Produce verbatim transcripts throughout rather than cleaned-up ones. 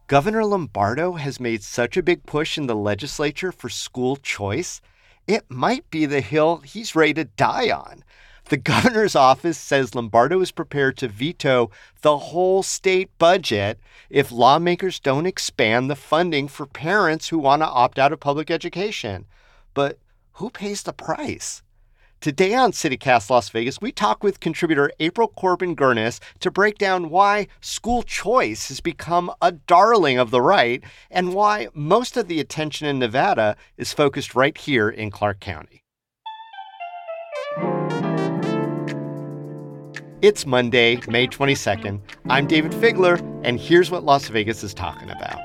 Governor Lombardo has made such a big push in the legislature for school choice, it might be the hill he's ready to die on. The governor's office says Lombardo is prepared to veto the whole state budget if lawmakers don't expand the funding for parents who want to opt out of public education. But who pays the price? Today on CityCast Las Vegas, we talk with contributor April Corbin-Gurnis to break down why school choice has become a darling of the right and why most of the attention in Nevada is focused right here in Clark County. It's Monday, May twenty-second. I'm David Figler, and here's what Las Vegas is talking about.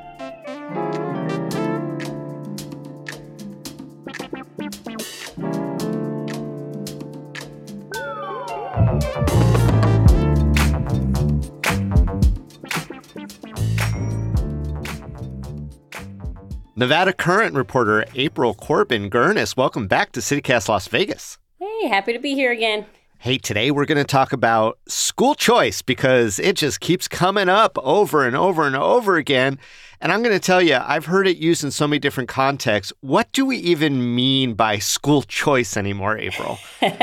Nevada Current reporter April Corbin-Gurnis, welcome back to CityCast Las Vegas. Hey, happy to be here again. Hey, today we're going to talk about school choice because it just keeps coming up over and over and over again. And I'm going to tell you, I've heard it used in so many different contexts. What do we even mean by school choice anymore, April?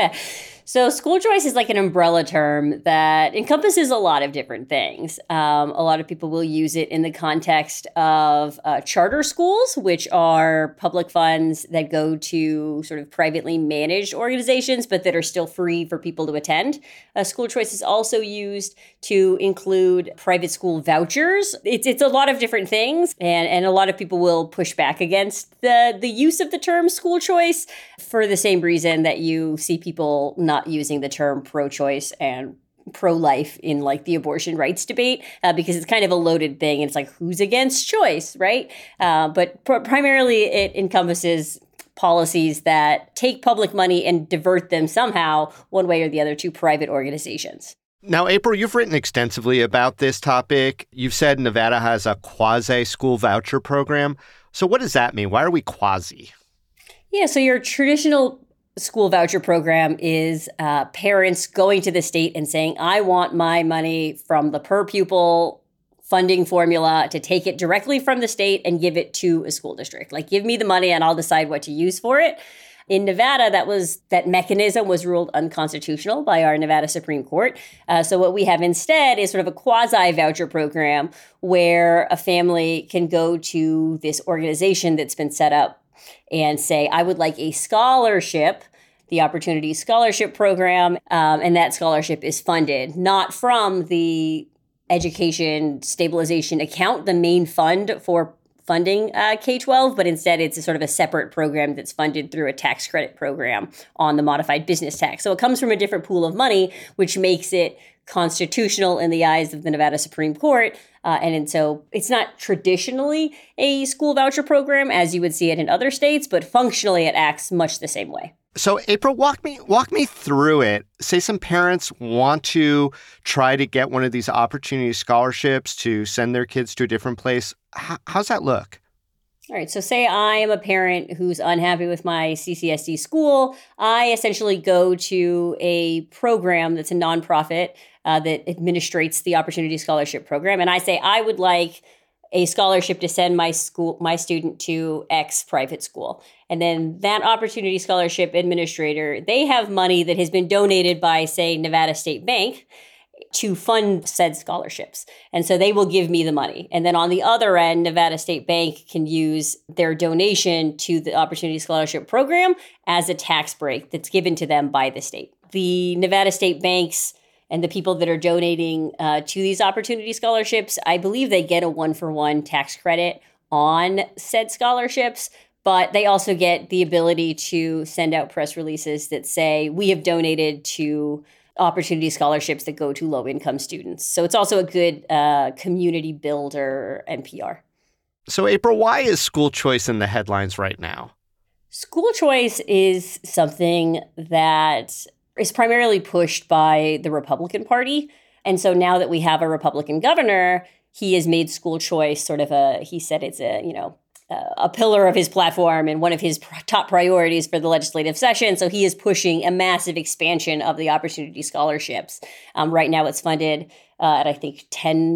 So school choice is like an umbrella term that encompasses a lot of different things. Um, a lot of people will use it in the context of uh, charter schools, which are public funds that go to sort of privately managed organizations, but that are still free for people to attend. Uh, school choice is also used to include private school vouchers. It's it's a lot of different things, and, and a lot of people will push back against the, the use of the term school choice for the same reason that you see people not not using the term pro-choice and pro-life in like the abortion rights debate, uh, because it's kind of a loaded thing. And it's like, who's against choice, right? Uh, but pr- primarily it encompasses policies that take public money and divert them somehow one way or the other to private organizations. Now, April, you've written extensively about this topic. You've said Nevada has a quasi-school voucher program. So what does that mean? Why are we quasi? Yeah, so your traditional school voucher program is uh, parents going to the state and saying, I want my money from the per pupil funding formula to take it directly from the state and give it to a school district. Like, give me the money and I'll decide what to use for it. In Nevada, that was that mechanism was ruled unconstitutional by our Nevada Supreme Court. Uh, so what we have instead is sort of a quasi-voucher program where a family can go to this organization that's been set up and say, I would like a scholarship, the Opportunity Scholarship Program, um, and that scholarship is funded not from the Education Stabilization Account, the main fund for funding uh, K twelve, but instead it's a sort of a separate program that's funded through a tax credit program on the modified business tax. So it comes from a different pool of money, which makes it constitutional in the eyes of the Nevada Supreme Court. Uh, and, and so it's not traditionally a school voucher program as you would see it in other states, but functionally it acts much the same way. So, April, walk me walk me through it. Say some parents want to try to get one of these opportunity scholarships to send their kids to a different place. H- how's that look? All right. So say I am a parent who's unhappy with my C C S D school. I essentially go to a program that's a nonprofit uh, that administrates the Opportunity Scholarship Program. And I say, I would like a scholarship to send my school, my student to X private school. And then that Opportunity Scholarship administrator, they have money that has been donated by, say, Nevada State Bank to fund said scholarships. And so they will give me the money. And then on the other end, Nevada State Bank can use their donation to the Opportunity Scholarship Program as a tax break that's given to them by the state. The Nevada State Banks and the people that are donating uh, to these opportunity scholarships, I believe they get a one-for-one tax credit on said scholarships, but they also get the ability to send out press releases that say, we have donated to opportunity scholarships that go to low-income students. So it's also a good uh, community builder and P R. So, April, why is school choice in the headlines right now? School choice is something that is primarily pushed by the Republican Party. And so now that we have a Republican governor, he has made school choice sort of a, he said it's a, you know, a pillar of his platform and one of his pr- top priorities for the legislative session. So he is pushing a massive expansion of the opportunity scholarships. Um, right now it's funded uh, at, I think, ten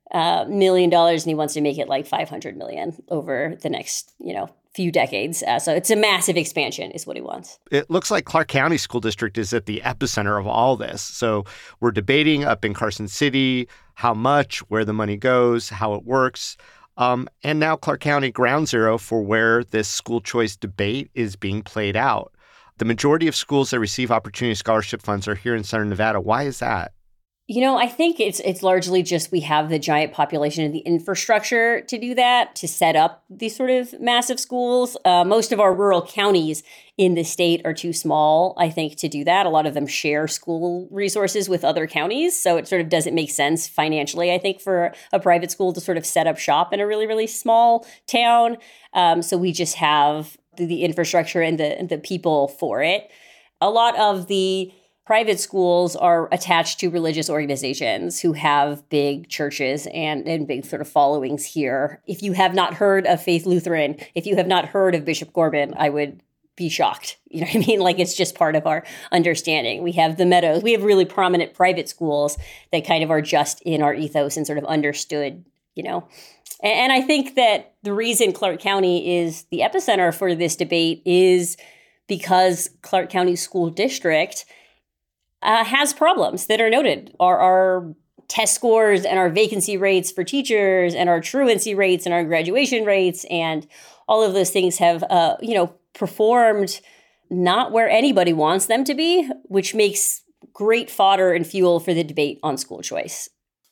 uh, million dollars, and he wants to make it like five hundred million over the next, you know, few decades. Uh, so it's a massive expansion is what he wants. It looks like Clark County School District is at the epicenter of all this. So we're debating up in Carson City how much, where the money goes, how it works. Um, and now Clark County, ground zero for where this school choice debate is being played out. The majority of schools that receive Opportunity Scholarship funds are here in Southern Nevada. Why is that? You know, I think it's it's largely just we have the giant population and the infrastructure to do that, to set up these sort of massive schools. Uh, most of our rural counties in the state are too small, I think, to do that. A lot of them share school resources with other counties. So it sort of doesn't make sense financially, I think, for a private school to sort of set up shop in a really, really small town. Um, so we just have the, the infrastructure and the, and the people for it. A lot of the private schools are attached to religious organizations who have big churches and, and big sort of followings here. If you have not heard of Faith Lutheran, if you have not heard of Bishop Corbin, I would be shocked. You know what I mean? Like, it's just part of our understanding. We have the Meadows. We have really prominent private schools that kind of are just in our ethos and sort of understood, you know. And, and I think that the reason Clark County is the epicenter for this debate is because Clark County School District Uh, has problems that are noted. Our, our test scores and our vacancy rates for teachers and our truancy rates and our graduation rates and all of those things have, uh, you know, performed not where anybody wants them to be, which makes great fodder and fuel for the debate on school choice.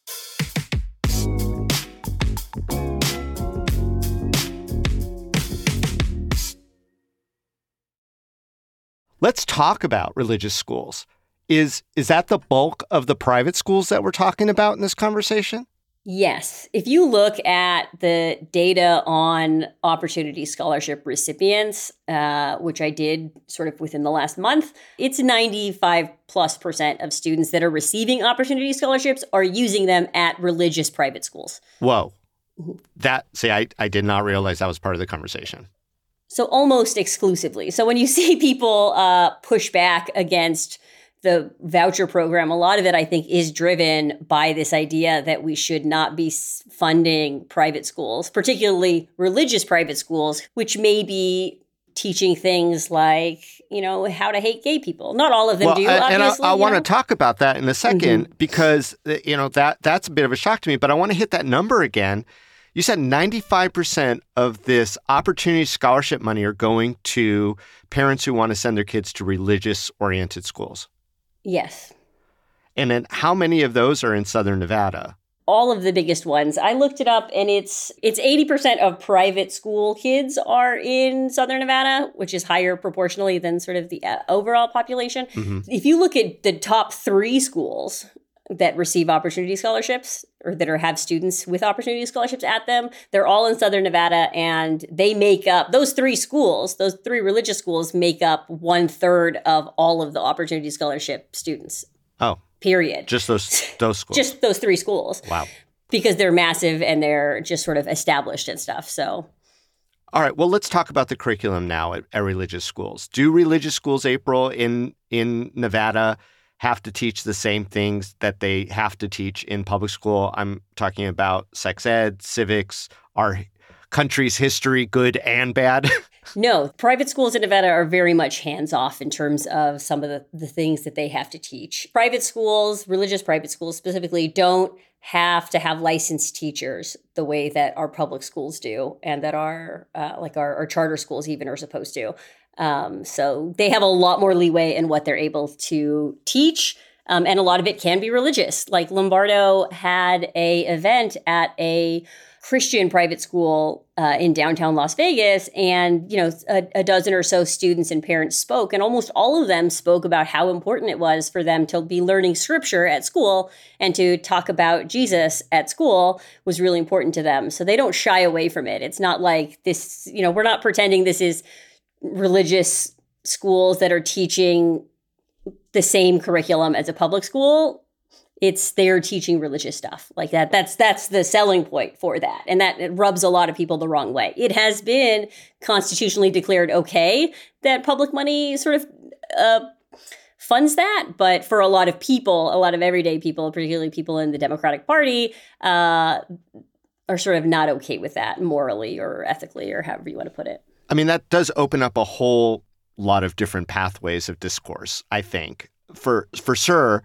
Let's talk about religious schools. Is is that the bulk of the private schools that we're talking about in this conversation? Yes. If you look at the data on Opportunity Scholarship recipients, uh, which I did sort of within the last month, it's ninety-five plus percent of students that are receiving Opportunity Scholarships are using them at religious private schools. Whoa. That, see, I, I did not realize that was part of the conversation. So almost exclusively. So when you see people uh, push back against the voucher program, a lot of it, I think, is driven by this idea that we should not be funding private schools, particularly religious private schools, which may be teaching things like, you know, how to hate gay people. Not all of them well, do, and obviously. I, I want know? to talk about that in a second, mm-hmm. because, you know, that that's a bit of a shock to me. But I want to hit that number again. You said ninety-five percent of this Opportunity Scholarship money are going to parents who want to send their kids to religious-oriented schools. Yes. And then how many of those are in Southern Nevada? All of the biggest ones. I looked it up, and it's it's eighty percent of private school kids are in Southern Nevada, which is higher proportionally than sort of the uh, overall population. Mm-hmm. If you look at the top three schools that receive Opportunity Scholarships or that are have students with Opportunity Scholarships at them, they're all in Southern Nevada, and they make up, those three schools, those three religious schools make up one third of all of the Opportunity Scholarship students. Oh. Period. Just those those schools. Just those three schools. Wow. Because they're massive and they're just sort of established and stuff. So. All right. Well, let's talk about the curriculum now at, at religious schools. Do religious schools, April, in in Nevada have to teach the same things that they have to teach in public school? I'm talking about sex ed, civics, our country's history, good and bad. No, private schools in Nevada are very much hands-off in terms of some of the, the things that they have to teach. Private schools, religious private schools specifically, don't have to have licensed teachers the way that our public schools do, and that our uh, like our, our charter schools even are supposed to. Um, so they have a lot more leeway in what they're able to teach. Um, and a lot of it can be religious. Like Lombardo had a event at a Christian private school uh, in downtown Las Vegas, and you know a, a dozen or so students and parents spoke, and almost all of them spoke about how important it was for them to be learning scripture at school, and to talk about Jesus at school was really important to them. So they don't shy away from it. It's not like this, you know, we're not pretending this is religious schools that are teaching the same curriculum as a public school. It's they're teaching religious stuff like that. That's that's the selling point for that. And that it rubs a lot of people the wrong way. It has been constitutionally declared okay that public money sort of uh, funds that. But for a lot of people, a lot of everyday people, particularly people in the Democratic Party, uh, are sort of not okay with that morally or ethically or however you want to put it. I mean, that does open up a whole lot of different pathways of discourse, I think. For for sure,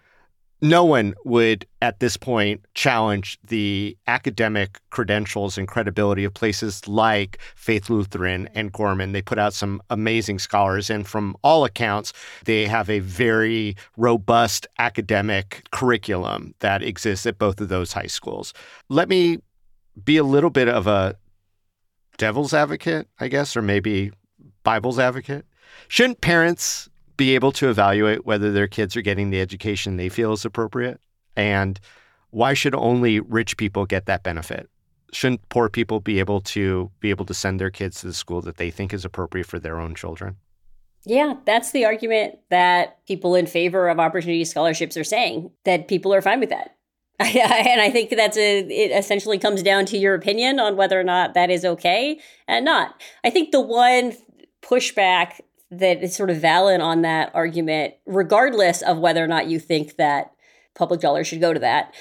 no one would at this point challenge the academic credentials and credibility of places like Faith Lutheran and Gorman. They put out some amazing scholars, and from all accounts, they have a very robust academic curriculum that exists at both of those high schools. Let me be a little bit of a devil's advocate, I guess, or maybe Bible's advocate. Shouldn't parents be able to evaluate whether their kids are getting the education they feel is appropriate? And why should only rich people get that benefit? Shouldn't poor people be able to be able to send their kids to the school that they think is appropriate for their own children? Yeah, that's the argument that people in favor of opportunity scholarships are saying, that people are fine with that. And I think that's a, it essentially comes down to your opinion on whether or not that is okay and not. I think the one pushback that is sort of valid on that argument, regardless of whether or not you think that public dollars should go to that,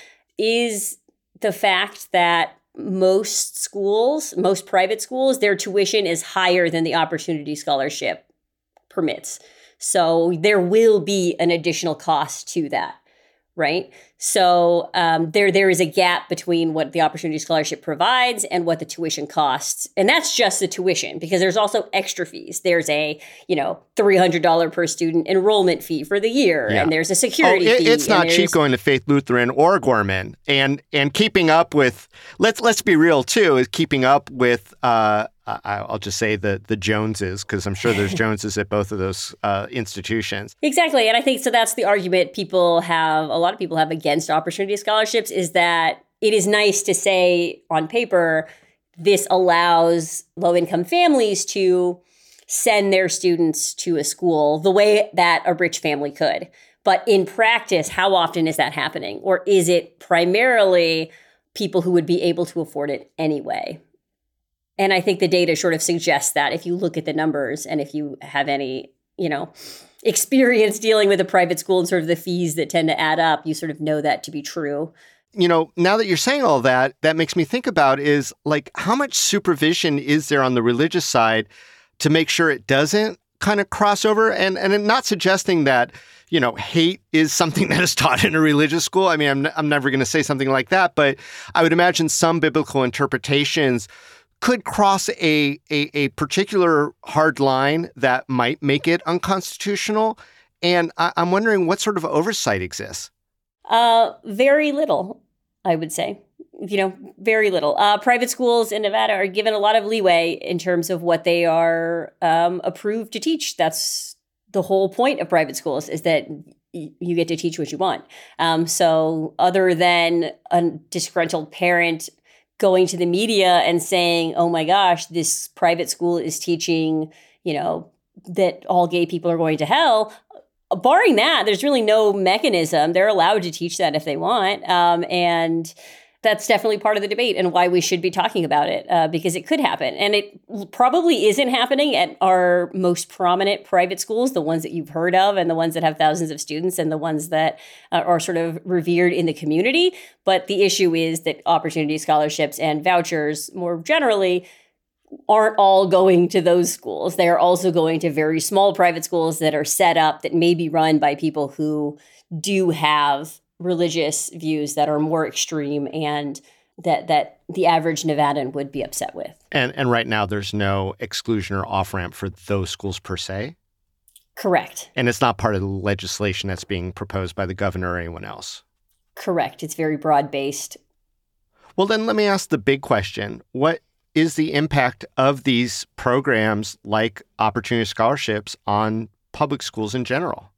is the fact that most schools, most private schools, their tuition is higher than the opportunity scholarship permits. So there will be an additional cost to that. Right. So um, there there is a gap between what the Opportunity Scholarship provides and what the tuition costs. And that's just the tuition, because there's also extra fees. There's a, you know, three hundred dollars per student enrollment fee for the year. Yeah. And there's a security oh, it, fee. It's not cheap going to Faith Lutheran or Gorman. And and keeping up with, let's let's be real, too, is keeping up with, uh, I'll just say the the Joneses, because I'm sure there's Joneses at both of those uh, institutions. Exactly. And I think so that's the argument people have, a lot of people have against opportunity scholarships, is that it is nice to say on paper, this allows low-income families to send their students to a school the way that a rich family could. But in practice, how often is that happening? Or is it primarily people who would be able to afford it anyway? And I think the data sort of suggests that if you look at the numbers and if you have any, you know, experience dealing with a private school and sort of the fees that tend to add up, you sort of know that to be true. You know, now that you're saying all that, that makes me think about is like, how much supervision is there on the religious side to make sure it doesn't kind of cross over? And and not suggesting that, you know, hate is something that is taught in a religious school. I mean, I'm, I'm never going to say something like that, but I would imagine some biblical interpretations could cross a, a a particular hard line that might make it unconstitutional. And I, I'm wondering what sort of oversight exists. Uh, very little, I would say. You know, very little. Uh, private schools in Nevada are given a lot of leeway in terms of what they are um, approved to teach. That's the whole point of private schools, is that y- you get to teach what you want. Um, so other than a disgruntled parent going to the media and saying, oh my gosh, this private school is teaching, you know, that all gay people are going to hell. Barring that, there's really no mechanism. They're allowed to teach that if they want. Um, and that's definitely part of the debate and why we should be talking about it, uh, because it could happen. And it probably isn't happening at our most prominent private schools, the ones that you've heard of and the ones that have thousands of students and the ones that uh, are sort of revered in the community. But the issue is that opportunity scholarships and vouchers more generally aren't all going to those schools. They are also going to very small private schools that are set up, that may be run by people who do have religious views that are more extreme and that that the average Nevadan would be upset with. And and right now there's no exclusion or off-ramp for those schools per se? Correct. And it's not part of the legislation that's being proposed by the governor or anyone else? Correct. It's very broad-based. Well, then let me ask the big question. What is the impact of these programs like opportunity scholarships on public schools in general?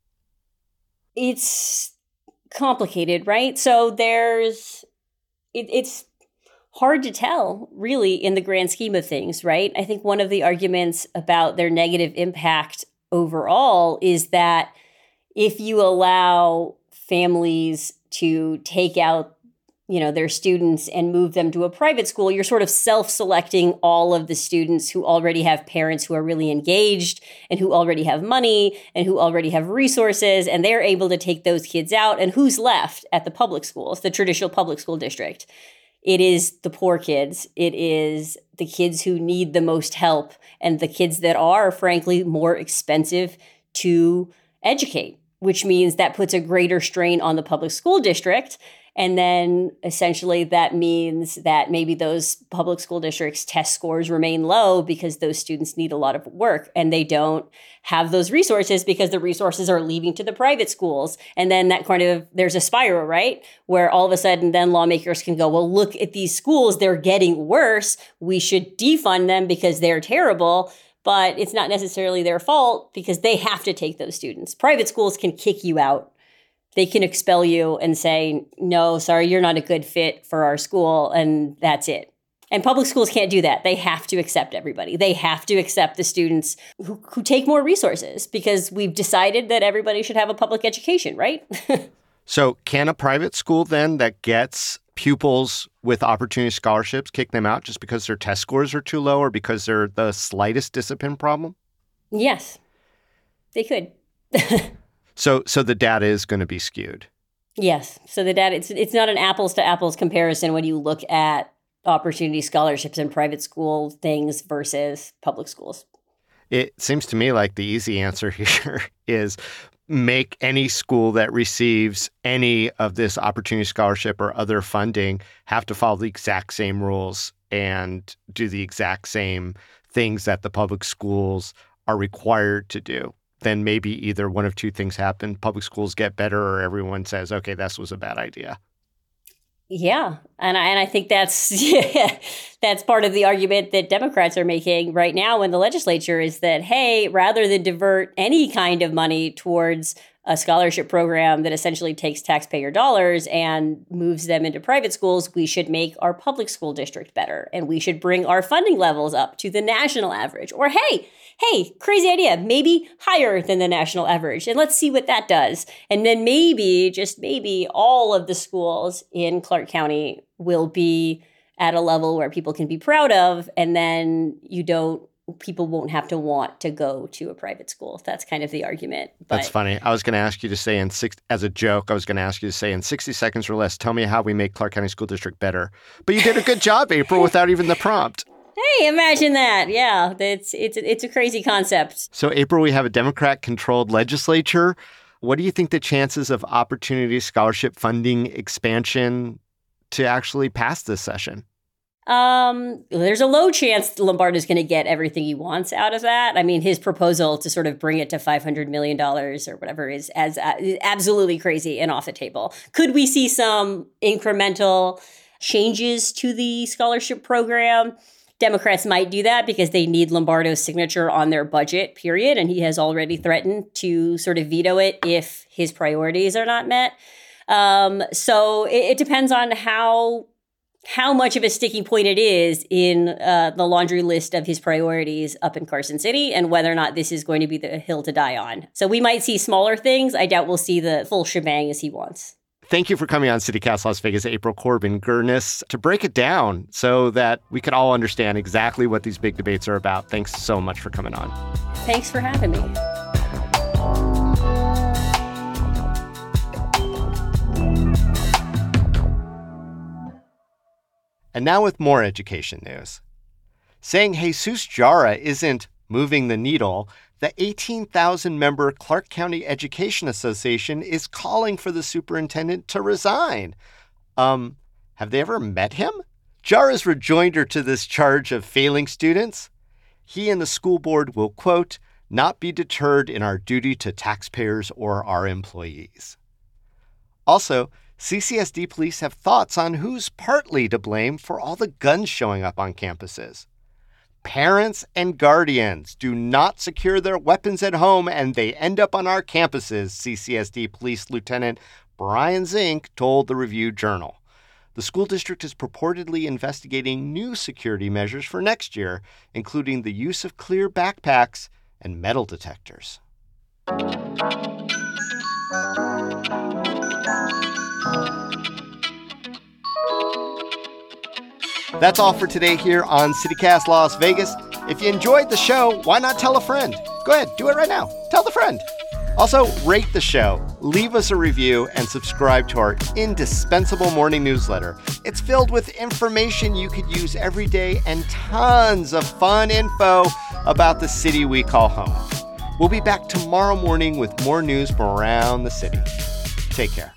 It's complicated, right? So there's, it, it's hard to tell, really, in the grand scheme of things, right? I think one of the arguments about their negative impact overall is that if you allow families to take out, you know, their students and move them to a private school, you're sort of self-selecting all of the students who already have parents who are really engaged and who already have money and who already have resources, and they're able to take those kids out. And who's left at the public schools, the traditional public school district? It is the poor kids. It is the kids who need the most help and the kids that are, frankly, more expensive to educate, which means that puts a greater strain on the public school district. And then essentially that means that maybe those public school districts' test scores remain low because those students need a lot of work and they don't have those resources because the resources are leaving to the private schools. And then that kind of, there's a spiral, right? Where all of a sudden then lawmakers can go, well, look at these schools, they're getting worse. We should defund them because they're terrible. But it's not necessarily their fault because they have to take those students. Private schools can kick you out. They can expel you and say, no, sorry, you're not a good fit for our school, and that's it. And public schools can't do that. They have to accept everybody. They have to accept the students who, who take more resources because we've decided that everybody should have a public education, right? So can a private school then that gets pupils with opportunity scholarships kick them out just because their test scores are too low or because they're the slightest discipline problem? Yes, they could. So so the data is going to be skewed. Yes. So the data, it's it's not an apples to apples comparison when you look at opportunity scholarships in private school things versus public schools. It seems to me like the easy answer here is make any school that receives any of this opportunity scholarship or other funding have to follow the exact same rules and do the exact same things that the public schools are required to do. Then maybe either one of two things happen. Public schools get better or everyone says, okay, this was a bad idea. Yeah. And I, and I think that's yeah, that's part of the argument that Democrats are making right now in the legislature is that, hey, rather than divert any kind of money towards a scholarship program that essentially takes taxpayer dollars and moves them into private schools, we should make our public school district better. And we should bring our funding levels up to the national average. Or, hey, hey, crazy idea, maybe higher than the national average. And let's see what that does. And then maybe, just maybe, all of the schools in Clark County will be at a level where people can be proud of. And then you don't, people won't have to want to go to a private school. That's kind of the argument. But that's funny. I was going to ask you to say in six, as a joke, I was going to ask you to say in sixty seconds or less, tell me how we make Clark County School District better. But you did a good job, April, without even the prompt. Hey, imagine that. Yeah, it's it's it's a crazy concept. So, April, we have a Democrat-controlled legislature. What do you think the chances of opportunity scholarship funding expansion to actually pass this session? Um, there's a low chance Lombardo is going to get everything he wants out of that. I mean, his proposal to sort of bring it to five hundred million dollars or whatever is as uh, absolutely crazy and off the table. Could we see some incremental changes to the scholarship program? Democrats might do that because they need Lombardo's signature on their budget, period. And he has already threatened to sort of veto it if his priorities are not met. Um, so it, it depends on how how much of a sticking point it is in uh, the laundry list of his priorities up in Carson City and whether or not this is going to be the hill to die on. So we might see smaller things. I doubt we'll see the full shebang as he wants. Thank you for coming on CityCast Las Vegas, April Corbin-Gurnis, to break it down so that we could all understand exactly what these big debates are about. Thanks so much for coming on. Thanks for having me. And now with more education news. Saying Jesus Jara isn't moving the needle, the eighteen thousand member Clark County Education Association is calling for the superintendent to resign. Um, have they ever met him? Jara's rejoinder to this charge of failing students? He and the school board will, quote, not be deterred in our duty to taxpayers or our employees. Also, C C S D police have thoughts on who's partly to blame for all the guns showing up on campuses. Parents and guardians do not secure their weapons at home and they end up on our campuses, C C S D Police Lieutenant Brian Zink told the Review-Journal. The school district is purportedly investigating new security measures for next year, including the use of clear backpacks and metal detectors. That's all for today here on CityCast Las Vegas. If you enjoyed the show, why not tell a friend? Go ahead, do it right now. Tell the friend. Also, rate the show, leave us a review, and subscribe to our indispensable morning newsletter. It's filled with information you could use every day and tons of fun info about the city we call home. We'll be back tomorrow morning with more news from around the city. Take care.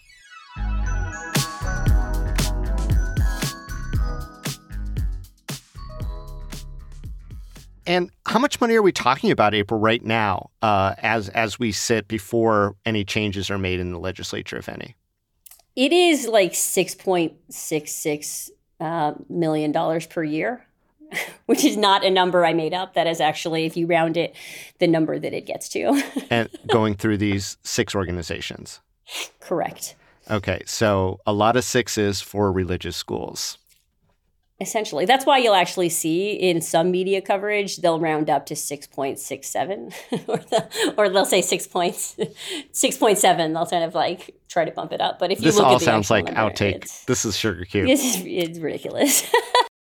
And how much money are we talking about, April, right now, uh, as as we sit before any changes are made in the legislature, if any? It is like six point six six uh, million dollars per year, which is not a number I made up. That is actually, if you round it, the number that it gets to. And going through these six organizations. Correct. Okay, so a lot of sixes for religious schools. Essentially. That's why you'll actually see in some media coverage, they'll round up to six point six seven or, the, or they'll say six points, six point seven. They'll kind of like try to bump it up. But if you this look all at the sounds like number, outtake. This is Sugar Cube. It's, it's ridiculous.